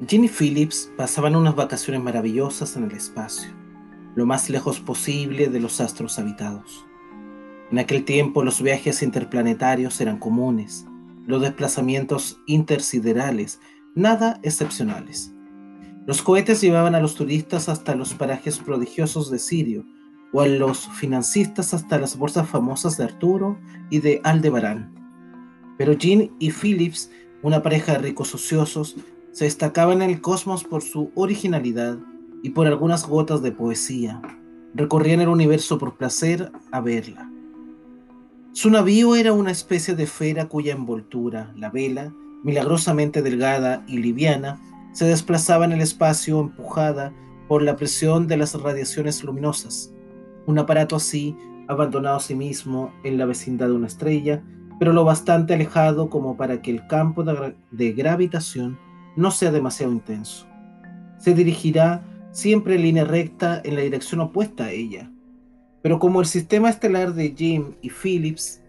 Jean y Phillips pasaban unas vacaciones maravillosas en el espacio, lo más lejos posible de los astros habitados. En aquel tiempo los viajes interplanetarios eran comunes, los desplazamientos intersiderales nada excepcionales. Los cohetes llevaban a los turistas hasta los parajes prodigiosos de Sirio, o a los financistas hasta las bolsas famosas de Arturo y de Aldebarán. Pero Jean y Phillips, una pareja de ricos ociosos, se destacaban en el cosmos por su originalidad y por algunas gotas de poesía. Recorrían el universo por placer a verla. Su navío era una especie de esfera cuya envoltura, la vela, milagrosamente delgada y liviana, se desplazaba en el espacio empujada por la presión de las radiaciones luminosas. Un aparato así, abandonado a sí mismo en la vecindad de una estrella, pero lo bastante alejado como para que el campo de gravitación no sea demasiado intenso. Se dirigirá siempre en línea recta en la dirección opuesta a ella. Pero como el sistema estelar de Jim y Phillips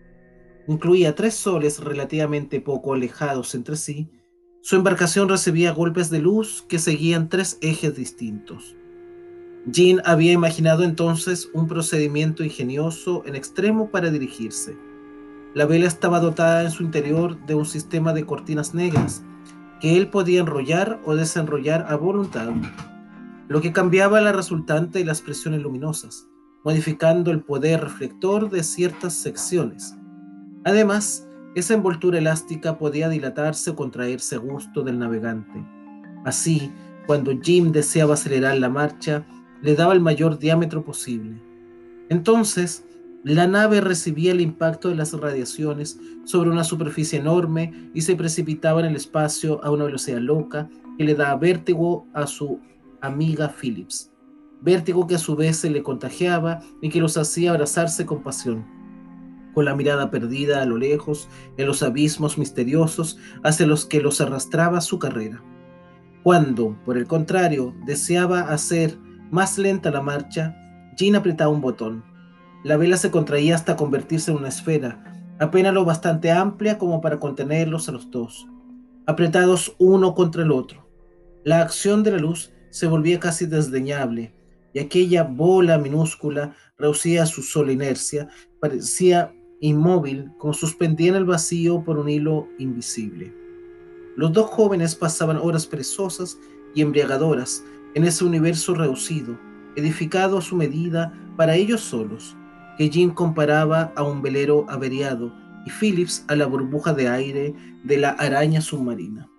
incluía tres soles relativamente poco alejados entre sí, su embarcación recibía golpes de luz que seguían tres ejes distintos. Jean había imaginado entonces un procedimiento ingenioso en extremo para dirigirse. La vela estaba dotada en su interior de un sistema de cortinas negras que él podía enrollar o desenrollar a voluntad, lo que cambiaba la resultante de las presiones luminosas, modificando el poder reflector de ciertas secciones. Además, esa envoltura elástica podía dilatarse o contraerse a gusto del navegante. Así, cuando Jim deseaba acelerar la marcha, le daba el mayor diámetro posible. Entonces, la nave recibía el impacto de las radiaciones sobre una superficie enorme y se precipitaba en el espacio a una velocidad loca que le daba vértigo a su amiga Phillips. Vértigo que a su vez se le contagiaba y que los hacía abrazarse con pasión, con la mirada perdida a lo lejos en los abismos misteriosos hacia los que los arrastraba su carrera. Cuando, por el contrario, deseaba hacer más lenta la marcha, Jean apretaba un botón. La vela se contraía hasta convertirse en una esfera, apenas lo bastante amplia como para contenerlos a los dos, apretados uno contra el otro. La acción de la luz se volvía casi desdeñable, y aquella bola minúscula reducida a su sola inercia parecía inmóvil, como suspendida en el vacío por un hilo invisible. Los dos jóvenes pasaban horas perezosas y embriagadoras en ese universo reducido, edificado a su medida para ellos solos, que Jim comparaba a un velero averiado y Phillips a la burbuja de aire de la araña submarina.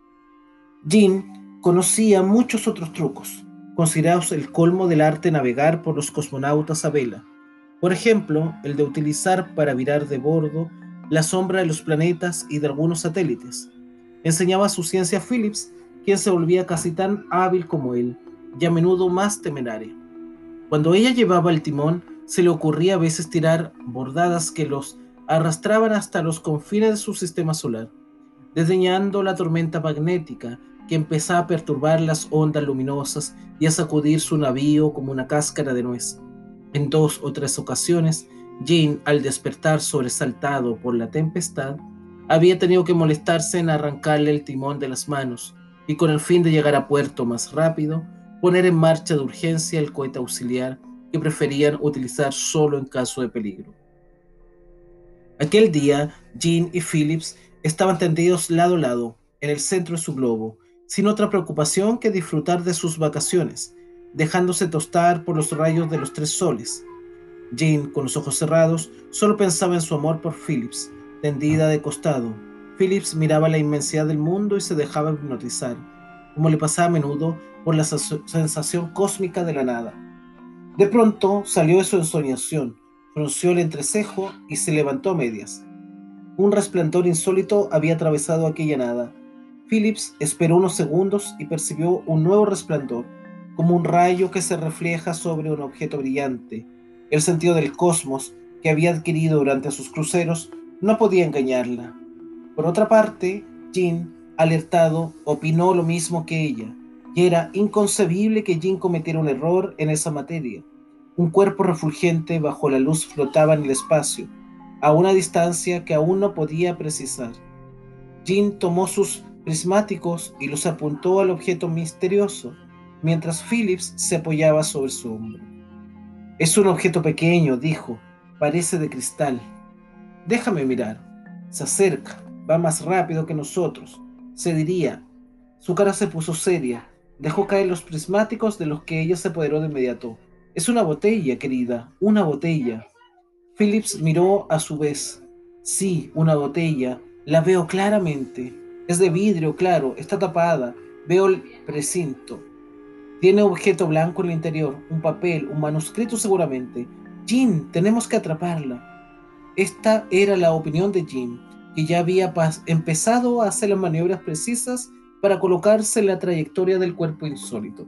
Jim conocía muchos otros trucos, considerados el colmo del arte navegar por los cosmonautas a vela. Por ejemplo, el de utilizar para virar de bordo la sombra de los planetas y de algunos satélites. Enseñaba su ciencia a Phillips, quien se volvía casi tan hábil como él, y a menudo más temeraria. Cuando ella llevaba el timón, se le ocurría a veces tirar bordadas que los arrastraban hasta los confines de su sistema solar, desdeñando la tormenta magnética que empezaba a perturbar las ondas luminosas y a sacudir su navío como una cáscara de nuez. En dos o tres ocasiones, Jean, al despertar sobresaltado por la tempestad, había tenido que molestarse en arrancarle el timón de las manos y, con el fin de llegar a puerto más rápido, poner en marcha de urgencia el cohete auxiliar que preferían utilizar solo en caso de peligro. Aquel día, Jean y Phillips estaban tendidos lado a lado, en el centro de su globo, sin otra preocupación que disfrutar de sus vacaciones, dejándose tostar por los rayos de los tres soles. Jean, con los ojos cerrados, solo pensaba en su amor por Phillips, tendida de costado. Phillips miraba la inmensidad del mundo y se dejaba hipnotizar, como le pasaba a menudo, por la sensación cósmica de la nada. De pronto salió de su ensoñación, frunció el entrecejo y se levantó a medias. Un resplandor insólito había atravesado aquella nada. Phillips esperó unos segundos y percibió un nuevo resplandor, como un rayo que se refleja sobre un objeto brillante. El sentido del cosmos que había adquirido durante sus cruceros no podía engañarla. Por otra parte, Jean, alertado, opinó lo mismo que ella, y era inconcebible que Jean cometiera un error en esa materia. Un cuerpo refulgente bajo la luz flotaba en el espacio, a una distancia que aún no podía precisar. Jean tomó sus prismáticos y los apuntó al objeto misterioso, mientras Phillips se apoyaba sobre su hombro. «Es un objeto pequeño», dijo. «Parece de cristal». «Déjame mirar». «Se acerca. Va más rápido que nosotros. Se diría». Su cara se puso seria. Dejó caer los prismáticos de los que ella se apoderó de inmediato. «Es una botella, querida. Una botella». Phillips miró a su vez. «Sí, una botella. La veo claramente. Es de vidrio, claro. Está tapada. Veo el precinto. Tiene objeto blanco en el interior. Un papel, un manuscrito seguramente. Jean, tenemos que atraparla». Esta era la opinión de Jim, que ya había empezado a hacer las maniobras precisas para colocarse en la trayectoria del cuerpo insólito.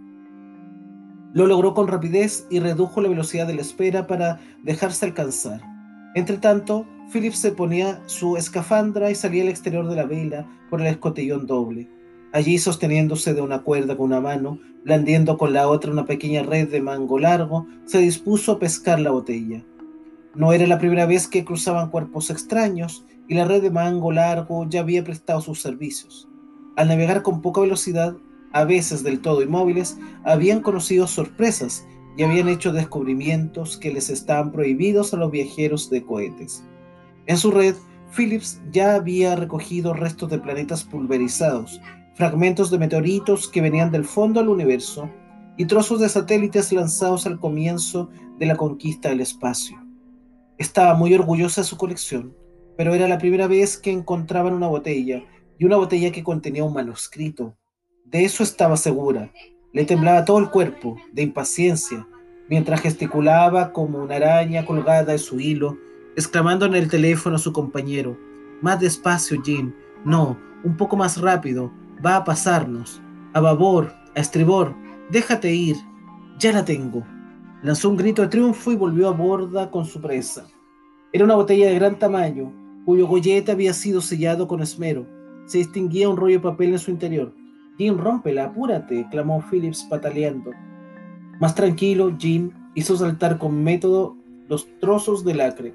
Lo logró con rapidez y redujo la velocidad de la esfera para dejarse alcanzar. Entretanto, Phillips se ponía su escafandra y salía al exterior de la vela por el escotillón doble. Allí, sosteniéndose de una cuerda con una mano, blandiendo con la otra una pequeña red de mango largo, se dispuso a pescar la botella. No era la primera vez que cruzaban cuerpos extraños, y la red de mango largo ya había prestado sus servicios. Al navegar con poca velocidad, a veces del todo inmóviles, habían conocido sorpresas y habían hecho descubrimientos que les estaban prohibidos a los viajeros de cohetes. En su red, Phillips ya había recogido restos de planetas pulverizados, fragmentos de meteoritos que venían del fondo del universo y trozos de satélites lanzados al comienzo de la conquista del espacio. Estaba muy orgullosa de su colección, pero era la primera vez que encontraban una botella, y una botella que contenía un manuscrito. De eso estaba segura. Le temblaba todo el cuerpo, de impaciencia, mientras gesticulaba como una araña colgada de su hilo, exclamando en el teléfono a su compañero: «Más despacio, Jim. No, un poco más rápido. Va a pasarnos. A babor, a estribor. Déjate ir. Ya la tengo». Lanzó un grito de triunfo y volvió a borda con su presa. Era una botella de gran tamaño, cuyo gollete había sido sellado con esmero. Se distinguía un rollo de papel en su interior. «Jim, rómpela, apúrate», clamó Phillips pataleando. Más tranquilo, Jim hizo saltar con método los trozos de lacre.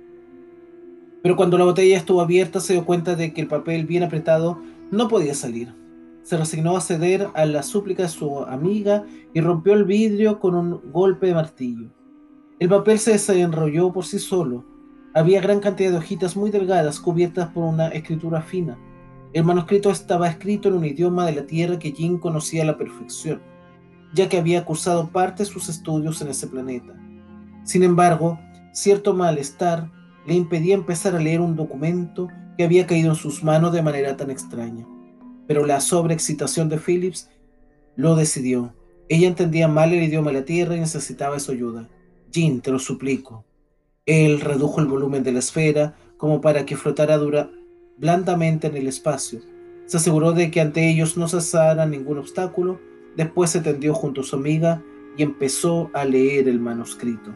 Pero cuando la botella estuvo abierta, se dio cuenta de que el papel bien apretado no podía salir. Se resignó a ceder a la súplica de su amiga y rompió el vidrio con un golpe de martillo. El papel se desenrolló por sí solo. Había gran cantidad de hojitas muy delgadas cubiertas por una escritura fina. El manuscrito estaba escrito en un idioma de la tierra que Jim conocía a la perfección, ya que había cursado parte de sus estudios en ese planeta. Sin embargo, cierto malestar le impedía empezar a leer un documento que había caído en sus manos de manera tan extraña. Pero la sobreexcitación de Phillips lo decidió. Ella entendía mal el idioma de la tierra y necesitaba su ayuda. «Jim, te lo suplico». Él redujo el volumen de la esfera como para que flotara blandamente en el espacio. Se aseguró de que ante ellos no cesara ningún obstáculo. Después se tendió junto a su amiga y empezó a leer el manuscrito.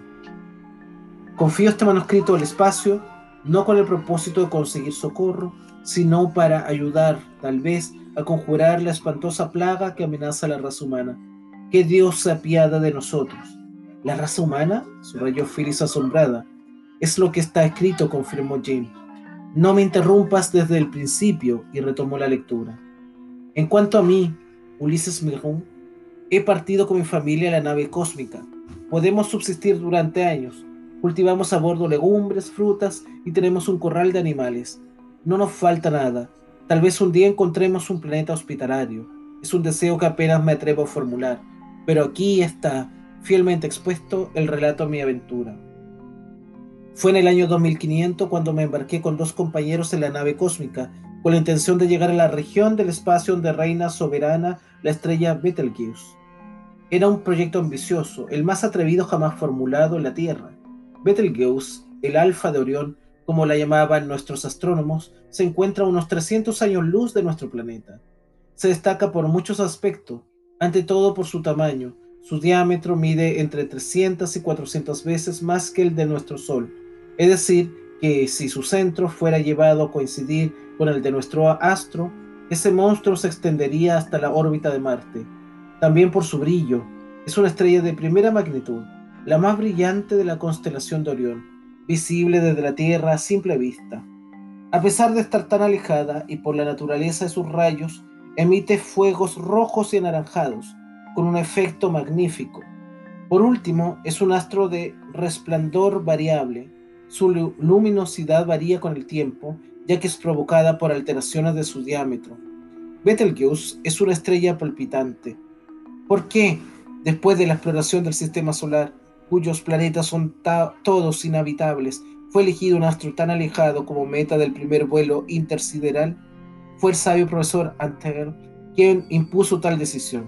Confió este manuscrito al espacio, no con el propósito de conseguir socorro, sino para ayudar, tal vez, a conjurar la espantosa plaga que amenaza a la raza humana. Que Dios se apiade de nosotros. ¿La raza humana?, subrayó Phyllis asombrada. «Es lo que está escrito», confirmó Jim. «No me interrumpas desde el principio», y retomó la lectura. «En cuanto a mí, Ulises Milhouse, he partido con mi familia a la nave cósmica. Podemos subsistir durante años. Cultivamos a bordo legumbres, frutas y tenemos un corral de animales. No nos falta nada. Tal vez un día encontremos un planeta hospitalario. Es un deseo que apenas me atrevo a formular. Pero aquí está, fielmente expuesto, el relato de mi aventura. Fue en el año 2500 cuando me embarqué con 2 compañeros en la nave cósmica, con la intención de llegar a la región del espacio donde reina soberana la estrella Betelgeuse. Era un proyecto ambicioso, el más atrevido jamás formulado en la Tierra. Betelgeuse, el Alfa de Orión, como la llamaban nuestros astrónomos, se encuentra a unos 300 años luz de nuestro planeta. Se destaca por muchos aspectos, ante todo por su tamaño. Su diámetro mide entre 300 y 400 veces más que el de nuestro Sol. Es decir, que si su centro fuera llevado a coincidir con el de nuestro astro, ese monstruo se extendería hasta la órbita de Marte. También por su brillo. Es una estrella de primera magnitud, la más brillante de la constelación de Orión, visible desde la Tierra a simple vista. A pesar de estar tan alejada y por la naturaleza de sus rayos, emite fuegos rojos y anaranjados, con un efecto magnífico. Por último, es un astro de resplandor variable. Su luminosidad varía con el tiempo, ya que es provocada por alteraciones de su diámetro. Betelgeuse es una estrella palpitante. ¿Por qué, después de la exploración del sistema solar, cuyos planetas son todos inhabitables, fue elegido un astro tan alejado como meta del primer vuelo intersideral? Fue el sabio profesor Antel quien impuso tal decisión.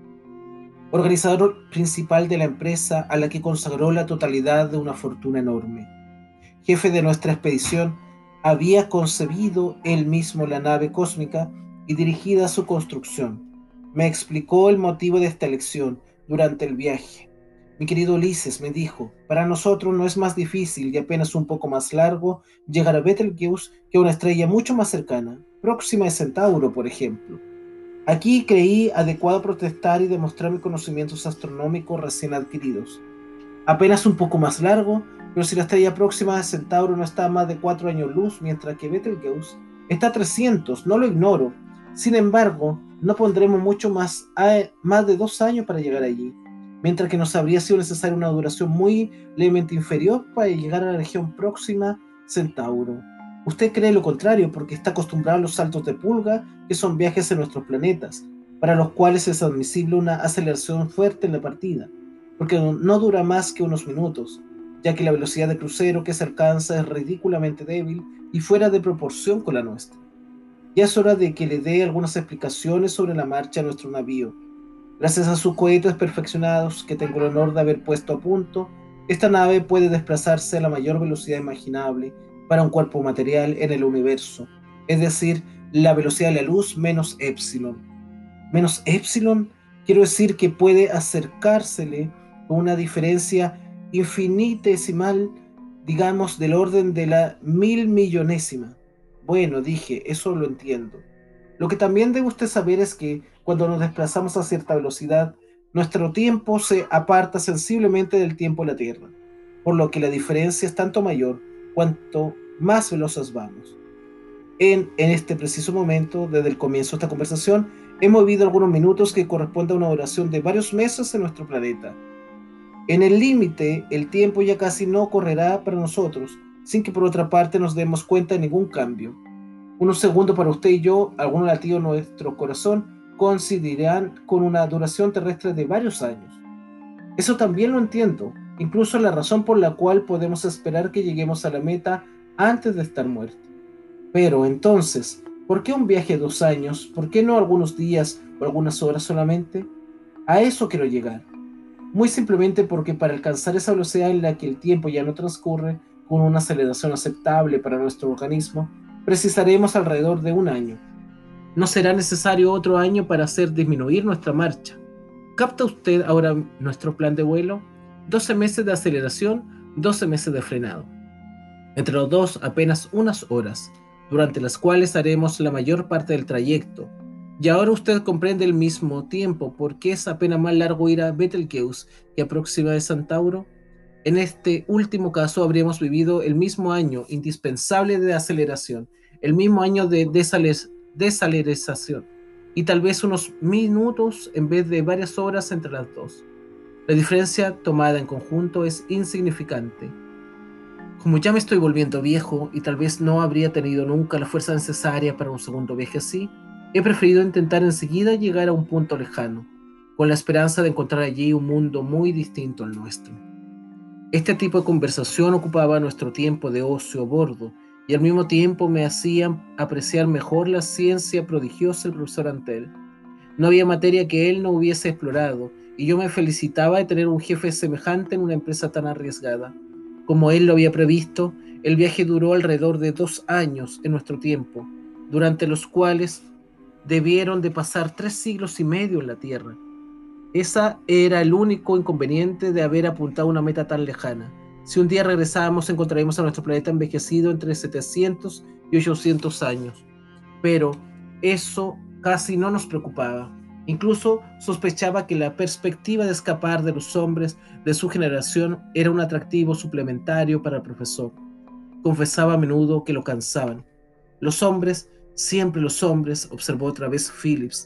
Organizador principal de la empresa a la que consagró la totalidad de una fortuna enorme. Jefe de nuestra expedición, había concebido él mismo la nave cósmica y dirigida su construcción. Me explicó el motivo de esta elección durante el viaje. Mi querido Ulises, me dijo, para nosotros no es más difícil y apenas un poco más largo llegar a Betelgeuse que a una estrella mucho más cercana, próxima a Centauro, por ejemplo. Aquí creí adecuado protestar y demostrar mis conocimientos astronómicos recién adquiridos. Apenas un poco más largo, pero si la estrella próxima de Centauro no está a más de 4 años luz, mientras que Betelgeuse está a 300, no lo ignoro. Sin embargo, no pondremos mucho más de 2 años para llegar allí, mientras que nos habría sido necesaria una duración muy levemente inferior para llegar a la región próxima Centauro. Usted cree lo contrario porque está acostumbrado a los saltos de pulga, que son viajes en nuestros planetas, para los cuales es admisible una aceleración fuerte en la partida, porque no dura más que unos minutos, ya que la velocidad de crucero que se alcanza es ridículamente débil y fuera de proporción con la nuestra. Ya es hora de que le dé algunas explicaciones sobre la marcha de nuestro navío. Gracias a sus cohetes perfeccionados que tengo el honor de haber puesto a punto, esta nave puede desplazarse a la mayor velocidad imaginable para un cuerpo material en el universo, es decir, la velocidad de la luz menos épsilon. Menos épsilon, quiero decir que puede acercársele con una diferencia infinitesimal, digamos del orden de la 1000 millonésima. Bueno, dije, eso lo entiendo. Lo que también debe usted saber es que cuando nos desplazamos a cierta velocidad, nuestro tiempo se aparta sensiblemente del tiempo de la Tierra, por lo que la diferencia es tanto mayor cuanto más veloces vamos. En este preciso momento, desde el comienzo de esta conversación, hemos vivido algunos minutos que corresponden a una duración de varios meses en nuestro planeta. En el límite, el tiempo ya casi no correrá para nosotros, sin que por otra parte nos demos cuenta de ningún cambio. Unos segundos para usted y yo, algunos latidos de nuestro corazón, coincidirán con una duración terrestre de varios años. Eso también lo entiendo, incluso la razón por la cual podemos esperar que lleguemos a la meta antes de estar muertos. Pero entonces, ¿por qué un viaje de 2 años? ¿Por qué no algunos días o algunas horas solamente? A eso quiero llegar. Muy simplemente porque para alcanzar esa velocidad en la que el tiempo ya no transcurre con una aceleración aceptable para nuestro organismo, precisaremos alrededor de 1 año. No será necesario otro año para hacer disminuir nuestra marcha. ¿Capta usted ahora nuestro plan de vuelo? 12 meses de aceleración, 12 meses de frenado. Entre los dos apenas unas horas, durante las cuales haremos la mayor parte del trayecto. Y ahora usted comprende al mismo tiempo por qué es apenas más largo ir a Betelgeuse que a Próxima de Centauro. En este último caso habríamos vivido el mismo año indispensable de aceleración, el mismo año de desalerización, y tal vez unos minutos en vez de varias horas entre las dos. La diferencia tomada en conjunto es insignificante. Como ya me estoy volviendo viejo y tal vez no habría tenido nunca la fuerza necesaria para un segundo viaje así, he preferido intentar enseguida llegar a un punto lejano, con la esperanza de encontrar allí un mundo muy distinto al nuestro. Este tipo de conversación ocupaba nuestro tiempo de ocio a bordo y al mismo tiempo me hacía apreciar mejor la ciencia prodigiosa del profesor Antel. No había materia que él no hubiese explorado, y yo me felicitaba de tener un jefe semejante en una empresa tan arriesgada. Como él lo había previsto, el viaje duró alrededor de 2 años en nuestro tiempo, durante los cuales debieron de pasar 3 siglos y medio en la Tierra. Ese era el único inconveniente de haber apuntado a una meta tan lejana. Si un día regresábamos, encontraríamos a nuestro planeta envejecido entre 700 y 800 años. Pero eso casi no nos preocupaba. Incluso sospechaba que la perspectiva de escapar de los hombres de su generación era un atractivo suplementario para el profesor. Confesaba a menudo que lo cansaban. Los hombres, siempre los hombres, observó otra vez Phillips.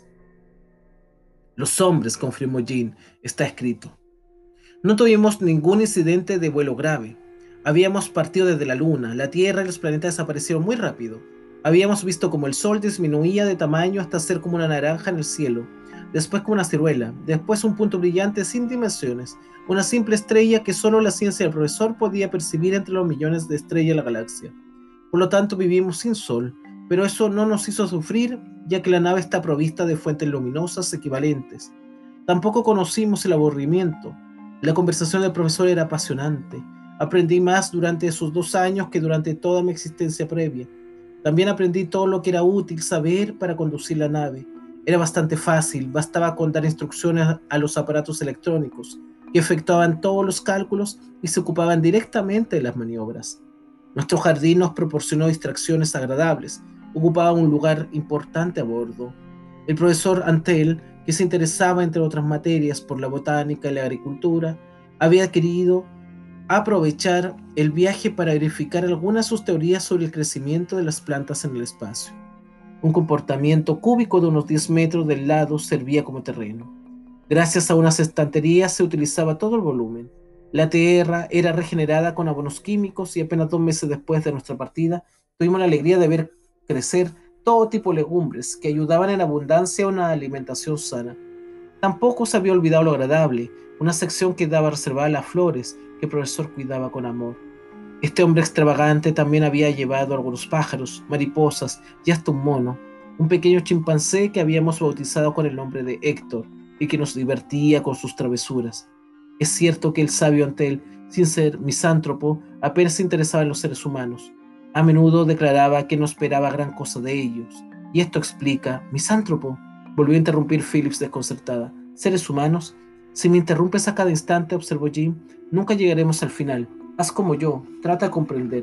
Los hombres, confirmó Jean, está escrito. No tuvimos ningún incidente de vuelo grave. Habíamos partido desde la Luna, la Tierra y los planetas desaparecieron muy rápido. Habíamos visto como el Sol disminuía de tamaño hasta ser como una naranja en el cielo, después como una ciruela, después un punto brillante sin dimensiones, una simple estrella que solo la ciencia del profesor podía percibir entre los millones de estrellas de la galaxia. Por lo tanto, vivimos sin Sol, pero eso no nos hizo sufrir, ya que la nave está provista de fuentes luminosas equivalentes. Tampoco conocimos el aburrimiento. La conversación del profesor era apasionante. Aprendí más durante esos 2 años que durante toda mi existencia previa. También aprendí todo lo que era útil saber para conducir la nave. Era bastante fácil, bastaba con dar instrucciones a los aparatos electrónicos, que efectuaban todos los cálculos y se ocupaban directamente de las maniobras. Nuestro jardín nos proporcionó distracciones agradables, ocupaba un lugar importante a bordo. El profesor Antel, que se interesaba, entre otras materias, por la botánica y la agricultura, había querido aprovechar el viaje para verificar algunas de sus teorías sobre el crecimiento de las plantas en el espacio. Un comportamiento cúbico de unos 10 metros del lado servía como terreno. Gracias a unas estanterías se utilizaba todo el volumen. La tierra era regenerada con abonos químicos y apenas 2 meses después de nuestra partida tuvimos la alegría de ver crecer todo tipo de legumbres que ayudaban en abundancia a una alimentación sana. Tampoco se había olvidado lo agradable, una sección que daba reservada a las flores que el profesor cuidaba con amor. Este hombre extravagante también había llevado algunos pájaros, mariposas y hasta un mono, un pequeño chimpancé que habíamos bautizado con el nombre de Héctor y que nos divertía con sus travesuras. Es cierto que el sabio Antel, sin ser misántropo, apenas se interesaba en los seres humanos. A menudo declaraba que no esperaba gran cosa de ellos. Y esto explica, misántropo, volvió a interrumpir Phillips desconcertada. ¿Seres humanos? Si me interrumpes a cada instante, observó Jim, nunca llegaremos al final. Haz como yo, trata de comprender.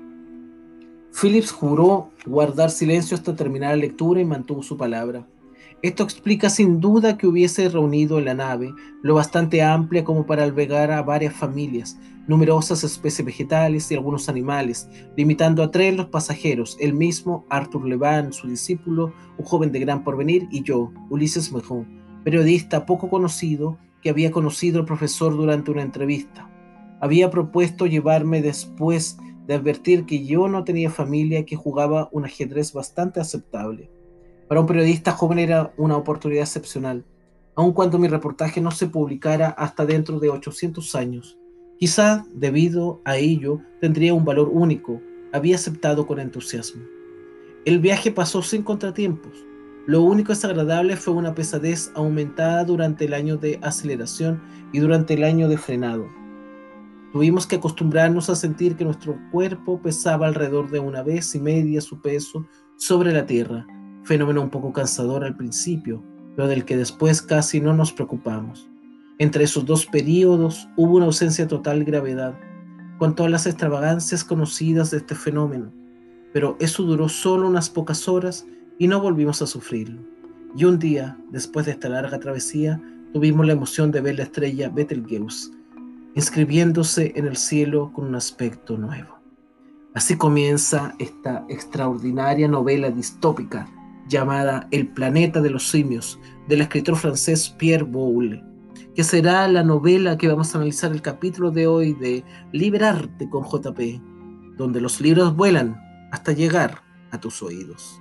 Phillips juró guardar silencio hasta terminar la lectura y mantuvo su palabra. Esto explica sin duda que hubiese reunido en la nave lo bastante amplia como para albergar a varias familias, numerosas especies vegetales y algunos animales, limitando a 3 los pasajeros, el mismo Arthur Levan, su discípulo, un joven de gran porvenir, y yo, Ulises Mejón, periodista poco conocido que había conocido al profesor durante una entrevista. Había propuesto llevarme después de advertir que yo no tenía familia y que jugaba un ajedrez bastante aceptable. Para un periodista joven era una oportunidad excepcional, aun cuando mi reportaje no se publicara hasta dentro de 800 años. Quizá, debido a ello, tendría un valor único. Había aceptado con entusiasmo. El viaje pasó sin contratiempos. Lo único desagradable fue una pesadez aumentada durante el año de aceleración y durante el año de frenado. Tuvimos que acostumbrarnos a sentir que nuestro cuerpo pesaba alrededor de 1,5 veces su peso sobre la Tierra, fenómeno un poco cansador al principio, pero del que después casi no nos preocupamos. Entre esos 2 períodos hubo una ausencia total de gravedad, con todas las extravagancias conocidas de este fenómeno, pero eso duró solo unas pocas horas y no volvimos a sufrirlo. Y un día, después de esta larga travesía, tuvimos la emoción de ver la estrella Betelgeuse inscribiéndose en el cielo con un aspecto nuevo. Así comienza esta extraordinaria novela distópica llamada El planeta de los simios, del escritor francés Pierre Boulle, que será la novela que vamos a analizar el capítulo de hoy de Liberarte con JP, donde los libros vuelan hasta llegar a tus oídos.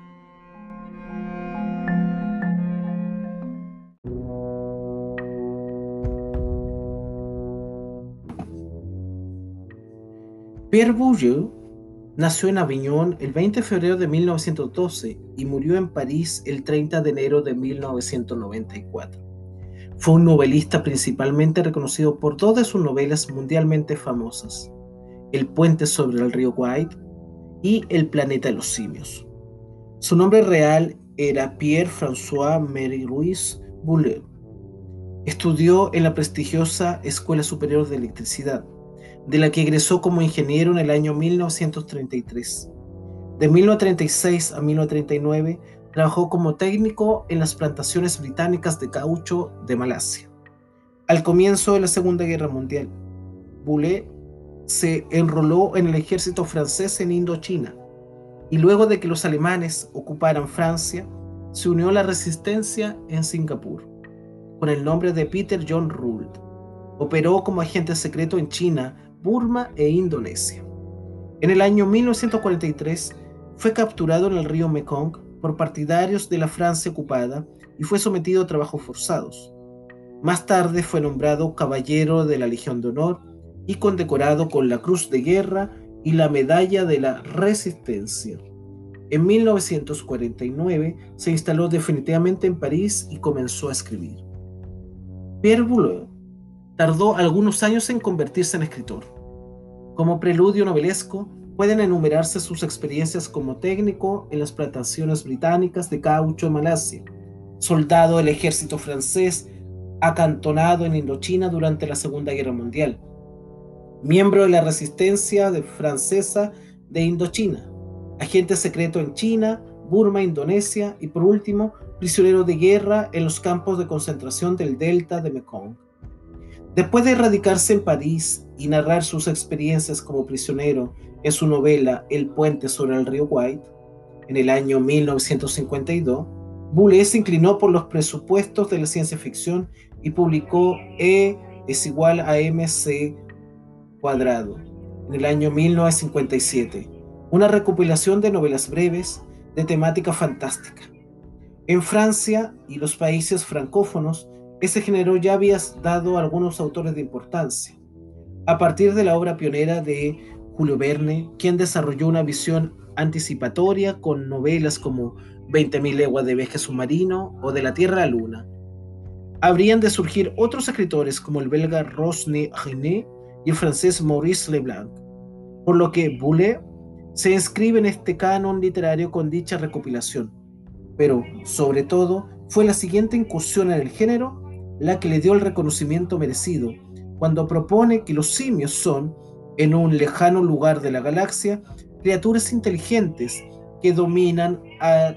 Pierre Boulle nació en Avignon el 20 de febrero de 1912 y murió en París el 30 de enero de 1994. Fue un novelista principalmente reconocido por 2 de sus novelas mundialmente famosas, El puente sobre el río White y El planeta de los simios. Su nombre real era Pierre-François-Marie Louis Boulle. Estudió en la prestigiosa Escuela Superior de Electricidad, de la que egresó como ingeniero en el año 1933. De 1936 a 1939 trabajó como técnico en las plantaciones británicas de caucho de Malasia. Al comienzo de la Segunda Guerra Mundial, Boulle se enroló en el ejército francés en Indochina. y luego de que los alemanes ocuparan Francia, se unió a la resistencia en Singapur, con el nombre de Peter John Rould. Operó como agente secreto en China, Burma e Indonesia. En el año 1943 fue capturado en el río Mekong por partidarios de la Francia ocupada y fue sometido a trabajos forzados. Más tarde fue nombrado Caballero de la Legión de Honor y condecorado con la Cruz de Guerra y la Medalla de la Resistencia. En 1949 se instaló definitivamente en París y comenzó a escribir. Pierre Boulez tardó algunos años en convertirse en escritor. Como preludio novelesco, pueden enumerarse sus experiencias como técnico en las plantaciones británicas de caucho en Malasia, soldado del ejército francés acantonado en Indochina durante la Segunda Guerra Mundial, miembro de la resistencia francesa de Indochina, agente secreto en China, Burma, Indonesia y por último, prisionero de guerra en los campos de concentración del delta de Mekong. Después de radicarse en París y narrar sus experiencias como prisionero en su novela El puente sobre el río White, en el año 1952, Boulez se inclinó por los presupuestos de la ciencia ficción y publicó E es igual a mc cuadrado en el año 1957, una recopilación de novelas breves de temática fantástica. En Francia y los países francófonos, ese género ya había dado a algunos autores de importancia, a partir de la obra pionera de Julio Verne, quien desarrolló una visión anticipatoria con novelas como 20.000 leguas de viaje submarino o De la Tierra a la Luna. Habrían de surgir otros escritores como el belga Rosny René y el francés Maurice Leblanc, por lo que Boulez se inscribe en este canon literario con dicha recopilación. Pero, sobre todo, fue la siguiente incursión en el género la que le dio el reconocimiento merecido, cuando propone que los simios son, en un lejano lugar de la galaxia, criaturas inteligentes que dominan a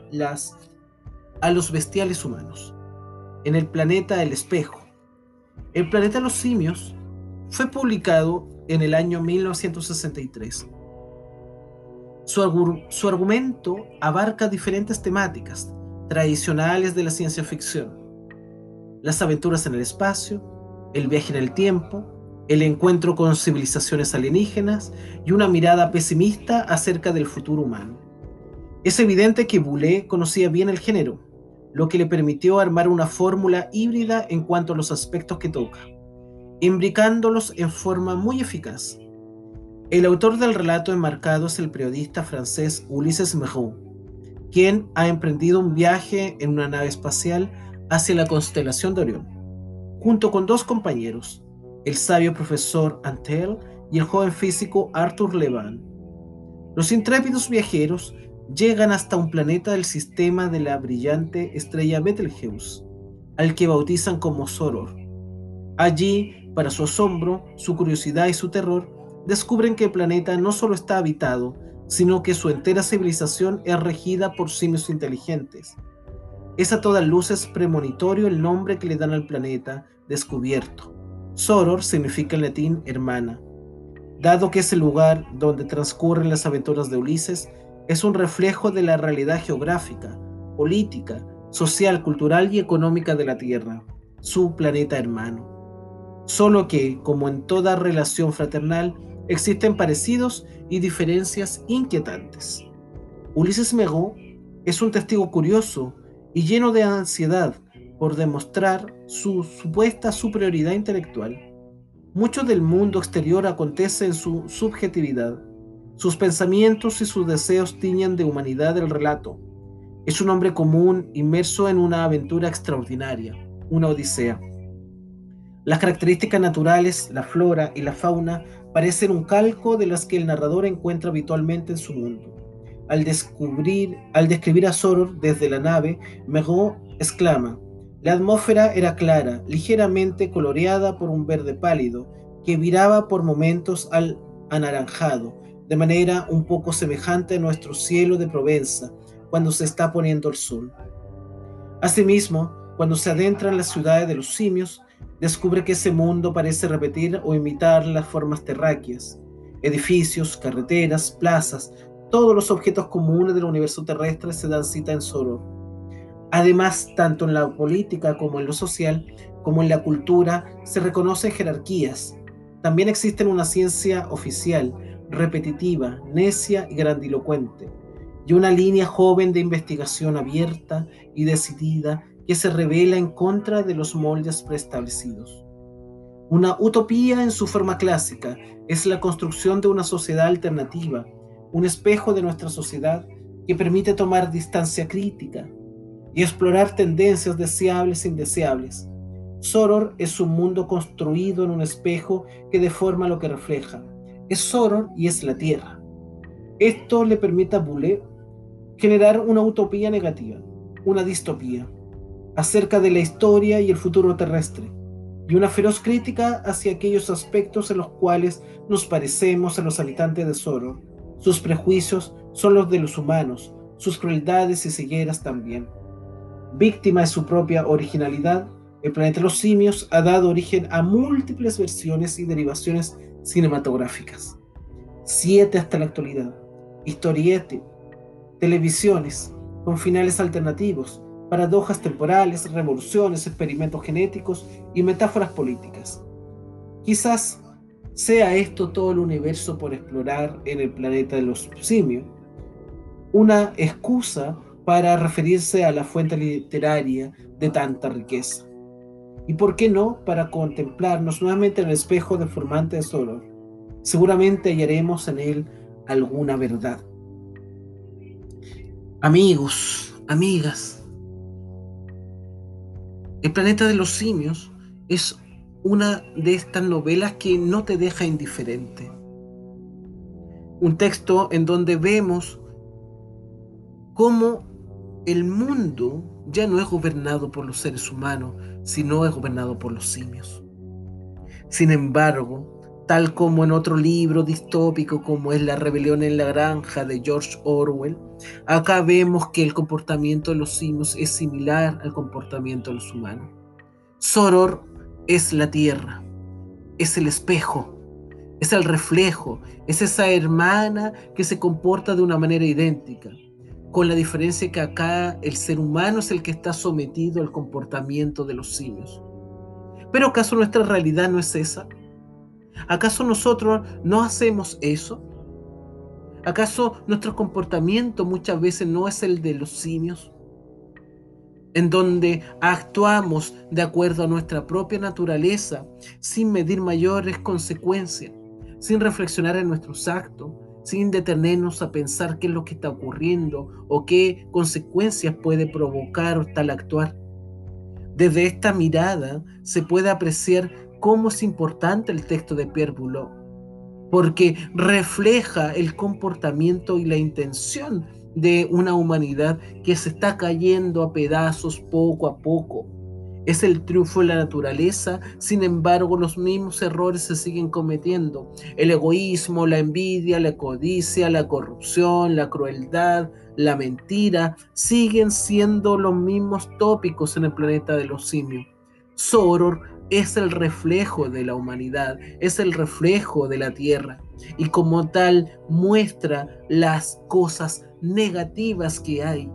los bestiales humanos. En el planeta El Espejo. El planeta de los simios fue publicado en el año 1963. Su argumento abarca diferentes temáticas tradicionales de la ciencia ficción: las aventuras en el espacio, el viaje en el tiempo, el encuentro con civilizaciones alienígenas y una mirada pesimista acerca del futuro humano. Es evidente que Boulez conocía bien el género, lo que le permitió armar una fórmula híbrida en cuanto a los aspectos que toca, imbricándolos en forma muy eficaz. El autor del relato enmarcado es el periodista francés Ulysse Merot, quien ha emprendido un viaje en una nave espacial hacia la constelación de Orión, junto con dos compañeros, el sabio profesor Antel y el joven físico Arthur Levan. Los intrépidos viajeros llegan hasta un planeta del sistema de la brillante estrella Betelgeuse, al que bautizan como Soror. Allí, para su asombro, su curiosidad y su terror, descubren que el planeta no solo está habitado, sino que su entera civilización es regida por simios inteligentes. Es a todas luces premonitorio el nombre que le dan al planeta descubierto. Soror significa en latín hermana. Dado que es el lugar donde transcurren las aventuras de Ulises, es un reflejo de la realidad geográfica, política, social, cultural y económica de la Tierra, su planeta hermano. Solo que, como en toda relación fraternal, existen parecidos y diferencias inquietantes. Ulises Merot es un testigo curioso y lleno de ansiedad por demostrar su supuesta superioridad intelectual. Mucho del mundo exterior acontece en su subjetividad. Sus pensamientos y sus deseos tiñen de humanidad el relato. Es un hombre común inmerso en una aventura extraordinaria, una odisea. Las características naturales, la flora y la fauna parecen un calco de las que el narrador encuentra habitualmente en su mundo. Al describir a Soror desde la nave, Merot exclama: la atmósfera era clara, ligeramente coloreada por un verde pálido, que viraba por momentos al anaranjado, de manera un poco semejante a nuestro cielo de Provenza, cuando se está poniendo el sol. Asimismo, cuando se adentra en las ciudades de los simios, descubre que ese mundo parece repetir o imitar las formas terráqueas: edificios, carreteras, plazas, Todos los objetos comunes del universo terrestre se dan cita en Soror. Además, tanto en la política como en lo social, como en la cultura, se reconocen jerarquías. También existe una ciencia oficial, repetitiva, necia y grandilocuente, y una línea joven de investigación abierta y decidida que se revela en contra de los moldes preestablecidos. Una utopía en su forma clásica es la construcción de una sociedad alternativa, un espejo de nuestra sociedad que permite tomar distancia crítica y explorar tendencias deseables e indeseables. Soror es un mundo construido en un espejo que deforma lo que refleja. Es Soror y es la Tierra. Esto le permite a Boole generar una utopía negativa, una distopía, acerca de la historia y el futuro terrestre, y una feroz crítica hacia aquellos aspectos en los cuales nos parecemos a los habitantes de Soror. Sus prejuicios son los de los humanos, sus crueldades y cegueras también. Víctima de su propia originalidad, el planeta de los simios ha dado origen a múltiples versiones y derivaciones cinematográficas. 7 hasta la actualidad. Historietas, televisiones, con finales alternativos, paradojas temporales, revoluciones, experimentos genéticos y metáforas políticas. Quizás sea esto todo el universo por explorar en el planeta de los simios, una excusa para referirse a la fuente literaria de tanta riqueza. Y por qué no, para contemplarnos nuevamente en el espejo deformante de Soror. Seguramente hallaremos en él alguna verdad. Amigos, amigas, El planeta de los simios es una de estas novelas que no te deja indiferente. Un texto en donde vemos cómo el mundo ya no es gobernado por los seres humanos, sino es gobernado por los simios. Sin embargo, tal como en otro libro distópico como es La rebelión en la granja de George Orwell, acá vemos que el comportamiento de los simios es similar al comportamiento de los humanos. Soror es la tierra, es el espejo, es el reflejo, es esa hermana que se comporta de una manera idéntica, con la diferencia que acá el ser humano es el que está sometido al comportamiento de los simios. ¿Pero acaso nuestra realidad no es esa? ¿Acaso nosotros no hacemos eso? ¿Acaso nuestro comportamiento muchas veces no es el de los simios? En donde actuamos de acuerdo a nuestra propia naturaleza, sin medir mayores consecuencias, sin reflexionar en nuestros actos, sin detenernos a pensar qué es lo que está ocurriendo o qué consecuencias puede provocar tal actuar. Desde esta mirada se puede apreciar cómo es importante el texto de Pierre Boulez, porque refleja el comportamiento y la intención de una humanidad que se está cayendo a pedazos poco a poco. Es el triunfo de la naturaleza, sin embargo, los mismos errores se siguen cometiendo. El egoísmo, la envidia, la codicia, la corrupción, la crueldad, la mentira, siguen siendo los mismos tópicos en el planeta de los simios. Soror es el reflejo de la humanidad, es el reflejo de la tierra y como tal muestra las cosas negativas que hay.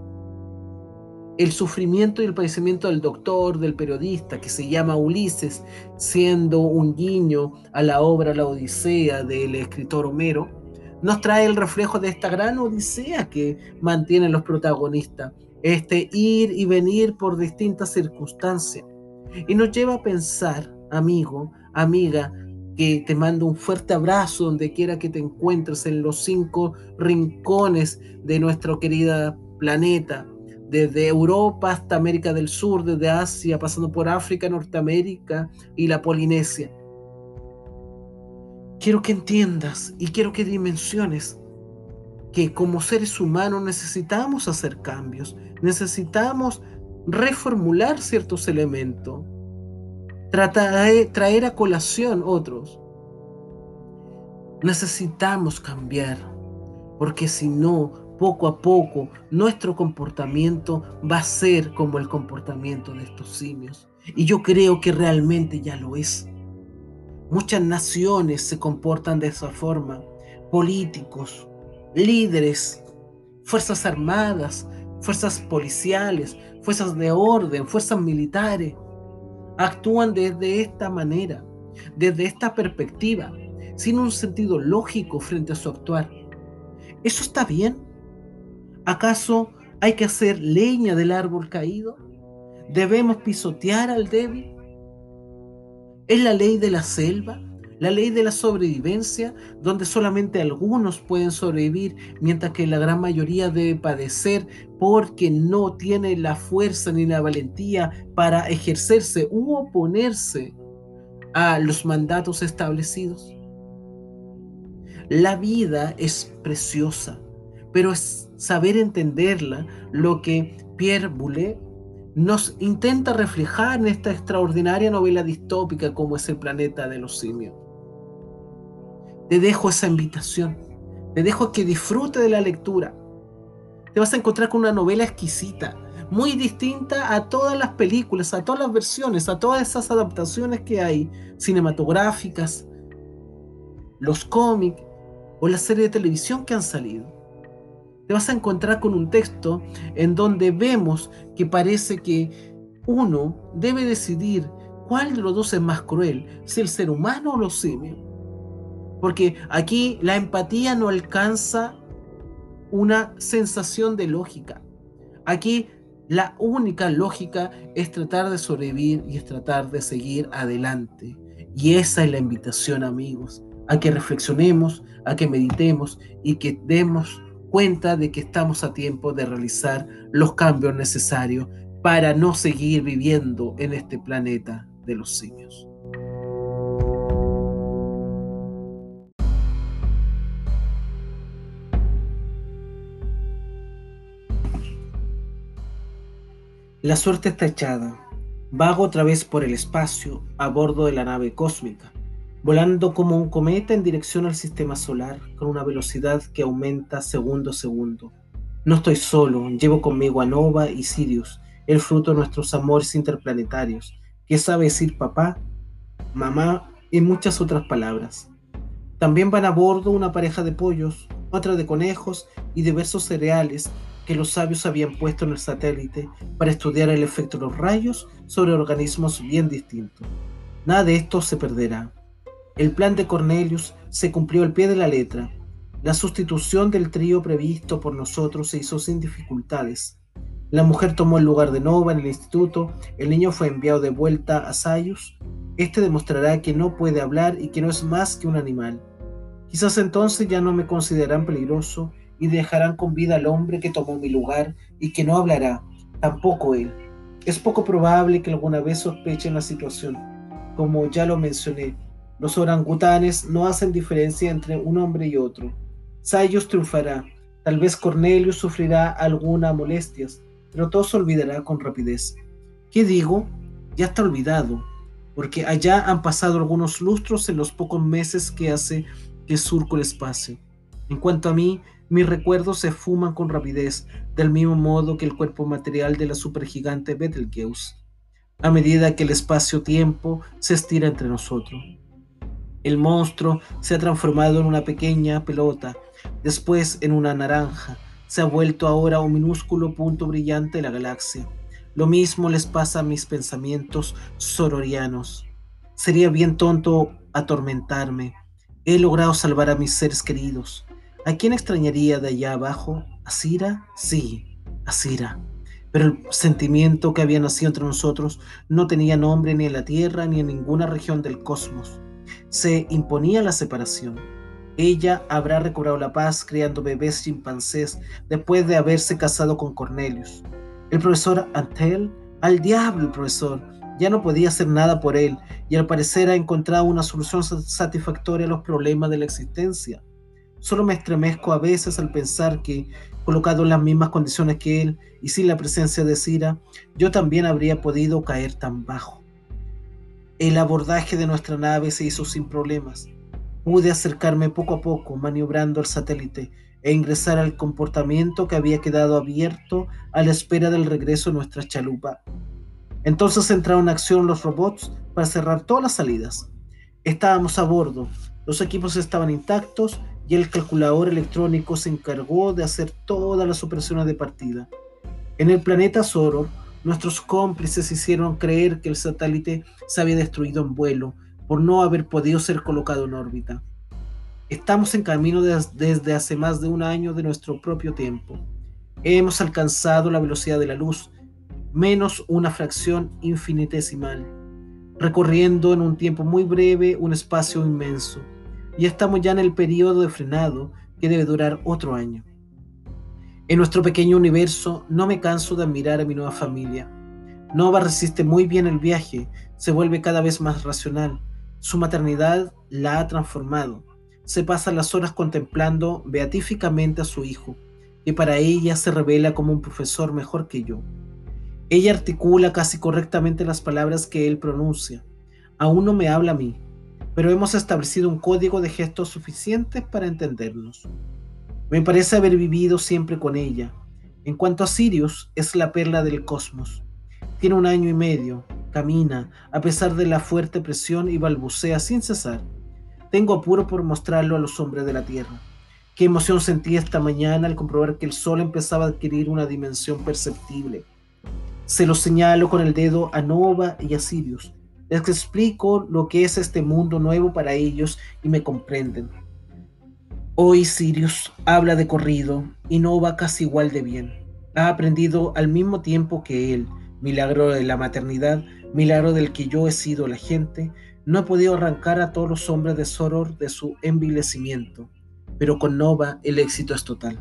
El sufrimiento y el padecimiento del doctor, del periodista, que se llama Ulises, siendo un guiño a la obra La Odisea del escritor Homero, nos trae el reflejo de esta gran odisea que mantienen los protagonistas, este ir y venir por distintas circunstancias. Y nos lleva a pensar, amigo, amiga, que te mando un fuerte abrazo donde quiera que te encuentres en los 5 rincones de nuestro querido planeta, desde Europa hasta América del Sur, desde Asia, pasando por África, Norteamérica y la Polinesia. Quiero que entiendas y quiero que dimensiones que como seres humanos necesitamos hacer cambios, necesitamos reformular ciertos elementos, traer a colación otros. Necesitamos cambiar, porque si no, poco a poco, nuestro comportamiento va a ser como el comportamiento de estos simios. Y yo creo que realmente ya lo es. Muchas naciones se comportan de esa forma, políticos, líderes, fuerzas armadas, fuerzas policiales, fuerzas de orden, fuerzas militares, actúan desde esta manera, desde esta perspectiva, sin un sentido lógico frente a su actuar. ¿Eso está bien? ¿Acaso hay que hacer leña del árbol caído? ¿Debemos pisotear al débil? ¿Es la ley de la selva, la ley de la sobrevivencia, donde solamente algunos pueden sobrevivir, mientras que la gran mayoría debe padecer porque no tiene la fuerza ni la valentía para ejercerse u oponerse a los mandatos establecidos? La vida es preciosa, pero es saber entenderla lo que Pierre Boulez nos intenta reflejar en esta extraordinaria novela distópica como es El planeta de los simios. Te dejo esa invitación, te dejo que disfrute de la lectura. Te vas a encontrar con una novela exquisita, muy distinta a todas las películas, a todas las versiones, a todas esas adaptaciones que hay, cinematográficas, los cómics o las series de televisión que han salido. Te vas a encontrar con un texto en donde vemos que parece que uno debe decidir cuál de los dos es más cruel, si el ser humano o los simios. Porque aquí la empatía no alcanza una sensación de lógica. Aquí la única lógica es tratar de sobrevivir y es tratar de seguir adelante. Y esa es la invitación, amigos, a que reflexionemos, a que meditemos y que demos cuenta de que estamos a tiempo de realizar los cambios necesarios para no seguir viviendo en este planeta de los simios. La suerte está echada. Vago otra vez por el espacio a bordo de la nave cósmica, volando como un cometa en dirección al sistema solar con una velocidad que aumenta segundo a segundo. No estoy solo, llevo conmigo a Nova y Sirius, el fruto de nuestros amores interplanetarios, que sabe decir papá, mamá y muchas otras palabras. También van a bordo una pareja de pollos, otra de conejos y diversos cereales que los sabios habían puesto en el satélite para estudiar el efecto de los rayos sobre organismos bien distintos. Nada de esto se perderá. El plan de Cornelius se cumplió al pie de la letra. La sustitución del trío previsto por nosotros se hizo sin dificultades. La mujer tomó el lugar de Nova en el instituto, el niño fue enviado de vuelta a Sayus. Este demostrará que no puede hablar y que no es más que un animal. Quizás entonces ya no me considerarán peligroso y dejarán con vida al hombre que tomó mi lugar y que no hablará, tampoco él. Es poco probable que alguna vez sospechen la situación. Como ya lo mencioné, los orangutanes no hacen diferencia entre un hombre y otro. Sayus triunfará, tal vez Cornelius sufrirá algunas molestias, pero todo se olvidará con rapidez. ¿Qué digo? Ya está olvidado, porque allá han pasado algunos lustros en los pocos meses que hace que surco el espacio. En cuanto a mí, mis recuerdos se esfuman con rapidez, del mismo modo que el cuerpo material de la supergigante Betelgeuse, a medida que el espacio-tiempo se estira entre nosotros. El monstruo se ha transformado en una pequeña pelota, después en una naranja, se ha vuelto ahora un minúsculo punto brillante de la galaxia. Lo mismo les pasa a mis pensamientos sororianos. Sería bien tonto atormentarme. He logrado salvar a mis seres queridos. ¿A quién extrañaría de allá abajo? ¿A Sira? Sí, a Sira. Pero el sentimiento que había nacido entre nosotros no tenía nombre ni en la Tierra ni en ninguna región del cosmos. Se imponía la separación. Ella habrá recobrado la paz criando bebés chimpancés después de haberse casado con Cornelius. El profesor Antel, al diablo el profesor, ya no podía hacer nada por él y al parecer ha encontrado una solución satisfactoria a los problemas de la existencia. Solo me estremezco a veces al pensar que, colocado en las mismas condiciones que él y sin la presencia de Sira, yo también habría podido caer tan bajo. El abordaje de nuestra nave se hizo sin problemas. Pude acercarme poco a poco, maniobrando el satélite, e ingresar al compartimiento que había quedado abierto a la espera del regreso de nuestra chalupa. Entonces entraron en acción los robots para cerrar todas las salidas. Estábamos a bordo, los equipos estaban intactos y el calculador electrónico se encargó de hacer todas las operaciones de partida. En el planeta Soror, nuestros cómplices hicieron creer que el satélite se había destruido en vuelo por no haber podido ser colocado en órbita. Estamos en camino desde hace más de un año de nuestro propio tiempo. Hemos alcanzado la velocidad de la luz, menos una fracción infinitesimal, recorriendo en un tiempo muy breve un espacio inmenso, y estamos ya en el periodo de frenado que debe durar otro año. En nuestro pequeño universo no me canso de admirar a mi nueva familia. Nova resiste muy bien el viaje, se vuelve cada vez más racional. Su maternidad la ha transformado. Se pasa las horas contemplando beatíficamente a su hijo, que para ella se revela como un profesor mejor que yo. Ella articula casi correctamente las palabras que él pronuncia. Aún no me habla a mí, pero hemos establecido un código de gestos suficientes para entendernos. Me parece haber vivido siempre con ella. En cuanto a Sirius, es la perla del cosmos. Tiene un año y medio, camina a pesar de la fuerte presión y balbucea sin cesar. Tengo apuro por mostrarlo a los hombres de la Tierra. Qué emoción sentí esta mañana al comprobar que el Sol empezaba a adquirir una dimensión perceptible. Se lo señalo con el dedo a Nova y a Sirius. Les explico lo que es este mundo nuevo para ellos y me comprenden. Hoy Sirius habla de corrido y Nova casi igual de bien. Ha aprendido al mismo tiempo que él. Milagro de la maternidad, milagro del que yo he sido la gente. No he podido arrancar a todos los hombres de Soror de su envilecimiento, pero con Nova el éxito es total.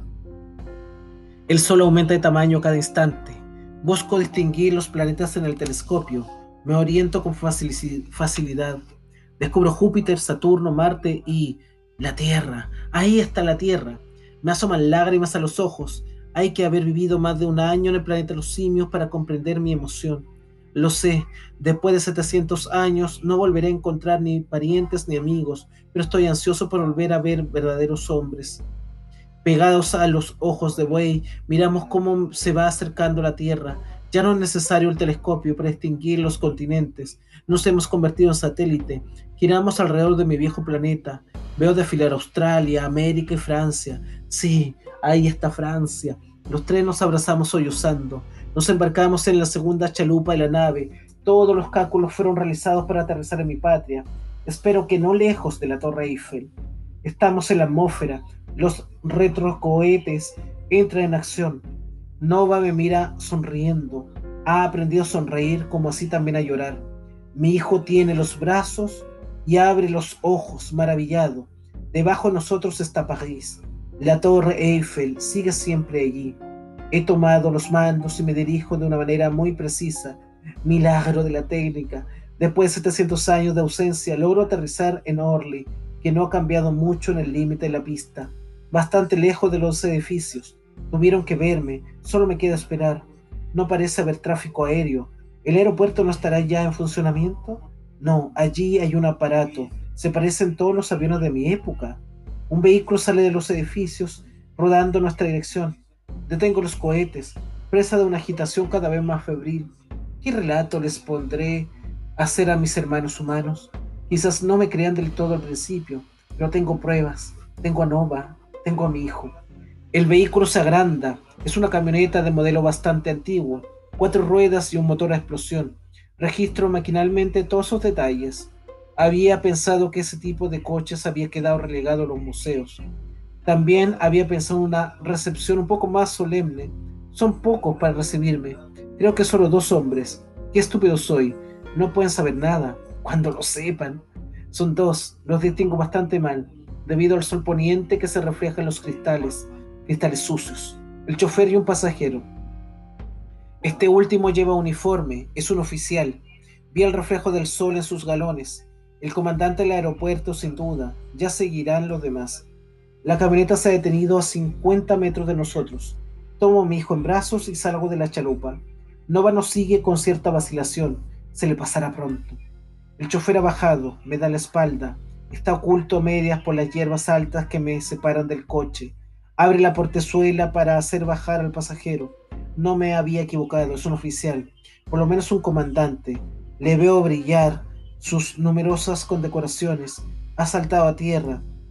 El sol aumenta de tamaño cada instante. Busco distinguir los planetas en el telescopio. Me oriento con facilidad. Descubro Júpiter, Saturno, Marte y la Tierra. Ahí está la Tierra. Me asoman lágrimas a los ojos. Hay que haber vivido más de un año en el planeta de los simios para comprender mi emoción. Lo sé, después de 700 años no volveré a encontrar ni parientes ni amigos, pero estoy ansioso por volver a ver verdaderos hombres. Pegados a los ojos de buey, miramos cómo se va acercando la Tierra. Ya no es necesario el telescopio para distinguir los continentes. Nos hemos convertido en satélite. Giramos alrededor de mi viejo planeta. Veo desfilar Australia, América y Francia. Sí, ahí está Francia. Los tres nos abrazamos sollozando. Nos embarcamos en la segunda chalupa de la nave. Todos los cálculos fueron realizados para aterrizar en mi patria. Espero que no lejos de la Torre Eiffel. Estamos en la atmósfera. Los retrocohetes entran en acción. Nova me mira sonriendo. Ha aprendido a sonreír como así también a llorar. Mi hijo tiene los brazos y abre los ojos maravillado. Debajo de nosotros está París. La Torre Eiffel sigue siempre allí. He tomado los mandos y me dirijo de una manera muy precisa. Milagro de la técnica. Después de 700 años de ausencia, logro aterrizar en Orly, que no ha cambiado mucho en el límite de la pista. Bastante lejos de los edificios. Tuvieron que verme, solo me queda esperar. No parece haber tráfico aéreo. ¿El aeropuerto no estará ya en funcionamiento? No, allí hay un aparato. Se parecen todos los aviones de mi época. Un vehículo sale de los edificios, rodando en nuestra dirección. Detengo los cohetes, presa de una agitación cada vez más febril. ¿Qué relato les pondré a hacer a mis hermanos humanos? Quizás no me crean del todo al principio, pero tengo pruebas. Tengo a Nova, tengo a mi hijo. El vehículo se agranda. Es una camioneta de modelo bastante antiguo, 4 ruedas y un motor a explosión. Registro maquinalmente todos esos detalles. Había pensado que ese tipo de coches había quedado relegado a los museos. También había pensado en una recepción un poco más solemne. Son pocos para recibirme. Creo que solo 2 hombres. Qué estúpido soy. No pueden saber nada. Cuando lo sepan. Son 2. Los distingo bastante mal, debido al sol poniente que se refleja en los cristales sucios. El chofer y un pasajero. Este último lleva uniforme, es un oficial. Vi el reflejo del sol en sus galones. El comandante del aeropuerto, sin duda. Ya seguirán los demás. La camioneta se ha detenido a 50 metros de nosotros. Tomo a mi hijo en brazos y salgo de la chalupa. Nova nos sigue con cierta vacilación. Se le pasará pronto. El chofer ha bajado, me da la espalda. Está oculto a medias por las hierbas altas que me separan del coche. Abre la portezuela para hacer bajar al pasajero. No me había equivocado, es un oficial, por lo menos un comandante. Le veo brillar sus numerosas condecoraciones. Ha saltado a tierra.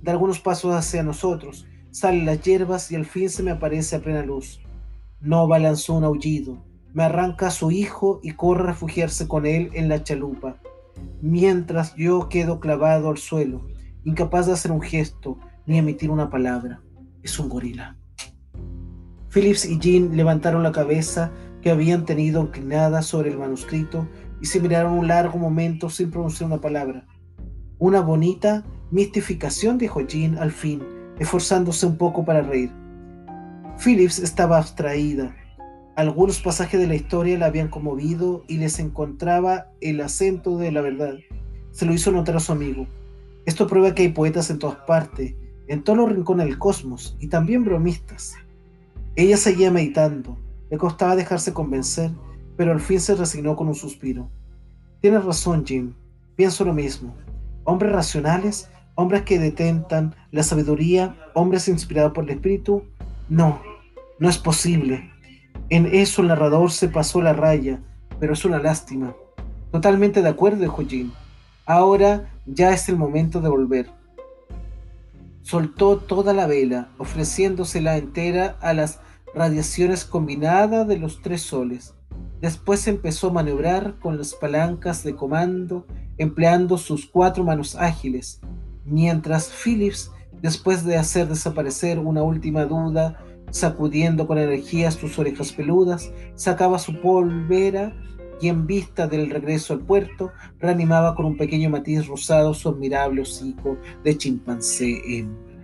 Da algunos pasos hacia nosotros, salen las hierbas y al fin se me aparece a plena luz. Nova lanzó un aullido, me arranca a su hijo y corre a refugiarse con él en la chalupa, mientras yo quedo clavado al suelo, incapaz de hacer un gesto ni emitir una palabra. Es un gorila. Phillips y Jean levantaron la cabeza que habían tenido inclinada sobre el manuscrito y se miraron un largo momento sin pronunciar una palabra. Una bonita mistificación, dijo Jean al fin, esforzándose un poco para reír. Phillips estaba abstraída. Algunos pasajes de la historia la habían conmovido y les encontraba el acento de la verdad. Se lo hizo notar a su amigo. Esto prueba que hay poetas en todas partes, en todos los rincones del cosmos, y también bromistas. Ella seguía meditando. Le costaba dejarse convencer, pero al fin se resignó con un suspiro. Tienes razón, Jim. Pienso lo mismo. Hombres racionales, hombres que detentan la sabiduría, hombres inspirados por el espíritu. No, no es posible. En eso el narrador se pasó la raya, pero es una lástima. Totalmente de acuerdo, dijo Jim. Ahora ya es el momento de volver. Soltó toda la vela, ofreciéndosela entera a las radiaciones combinadas de los 3 soles. Después empezó a maniobrar con las palancas de comando, empleando sus 4 manos ágiles, mientras Phillips, después de hacer desaparecer una última duda, sacudiendo con energía sus orejas peludas, sacaba su polvera y en vista del regreso al puerto, reanimaba con un pequeño matiz rosado su admirable hocico de chimpancé hembra.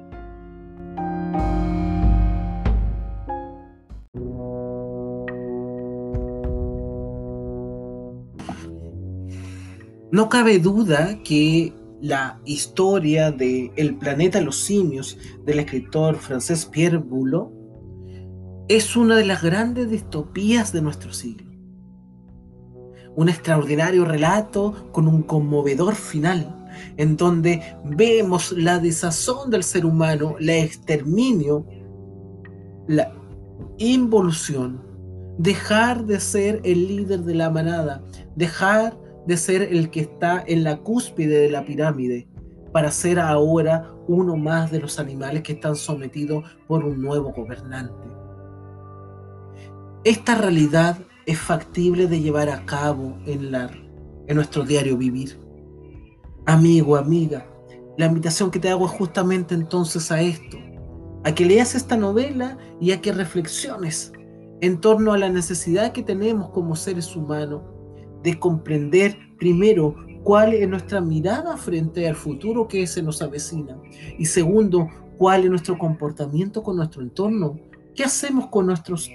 No cabe duda que la historia de El planeta de los simios del escritor francés Pierre Bouleau es una de las grandes distopías de nuestro siglo. Un extraordinario relato con un conmovedor final, en donde vemos la desazón del ser humano, el exterminio, la involución, dejar de ser el líder de la manada, dejar de ser el que está en la cúspide de la pirámide, para ser ahora uno más de los animales que están sometidos por un nuevo gobernante. Esta realidad es factible de llevar a cabo en nuestro diario vivir. Amigo, amiga, la invitación que te hago es justamente entonces a esto, a que leas esta novela y a que reflexiones en torno a la necesidad que tenemos como seres humanos de comprender primero cuál es nuestra mirada frente al futuro que se nos avecina y segundo, cuál es nuestro comportamiento con nuestro entorno. ¿Qué hacemos con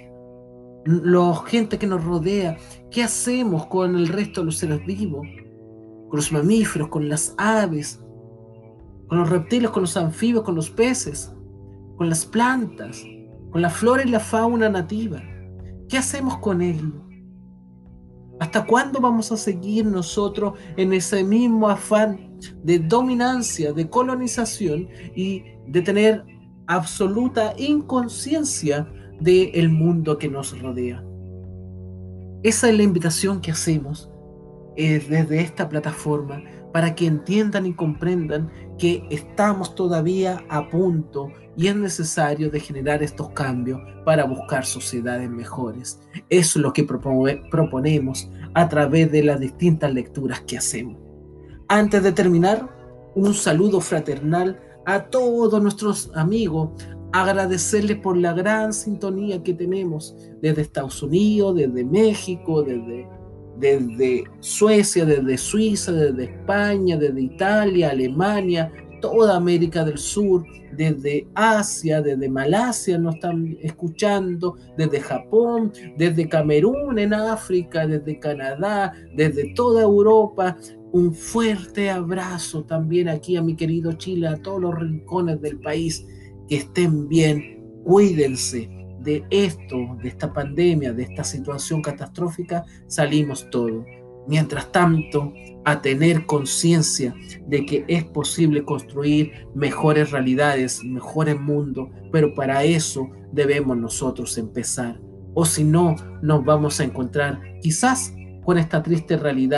la gente que nos rodea? ¿Qué hacemos con el resto de los seres vivos? Con los mamíferos, con las aves, con los reptiles, con los anfibios, con los peces, con las plantas, con la flora y la fauna nativa. ¿Qué hacemos con ello? ¿Hasta cuándo vamos a seguir nosotros en ese mismo afán de dominancia, de colonización y de tener absoluta inconsciencia del mundo que nos rodea? Esa es la invitación que hacemos desde esta plataforma para que entiendan y comprendan que estamos todavía a punto y es necesario de generar estos cambios para buscar sociedades mejores. Eso es lo que proponemos a través de las distintas lecturas que hacemos. Antes de terminar, un saludo fraternal a todos nuestros amigos, agradecerles por la gran sintonía que tenemos desde Estados Unidos, desde México, desde Suecia, desde Suiza, desde España, desde Italia, Alemania, toda América del Sur, desde Asia, desde Malasia nos están escuchando, desde Japón, desde Camerún en África, desde Canadá, desde toda Europa. Un fuerte abrazo también aquí a mi querido Chile, a todos los rincones del país. Que estén bien, cuídense de esto, de esta pandemia, de esta situación catastrófica, salimos todos. Mientras tanto, a tener conciencia de que es posible construir mejores realidades, mejores mundos, pero para eso debemos nosotros empezar. O si no, nos vamos a encontrar quizás con esta triste realidad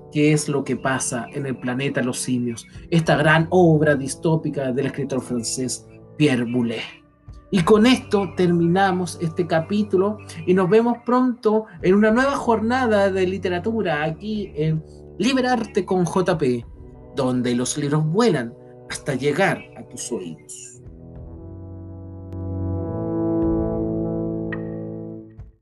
qué es lo que pasa en el planeta Los Simios, esta gran obra distópica del escritor francés Pierre Boulet. Y con esto terminamos este capítulo y nos vemos pronto en una nueva jornada de literatura aquí en Liberarte con JP, donde los libros vuelan hasta llegar a tus oídos.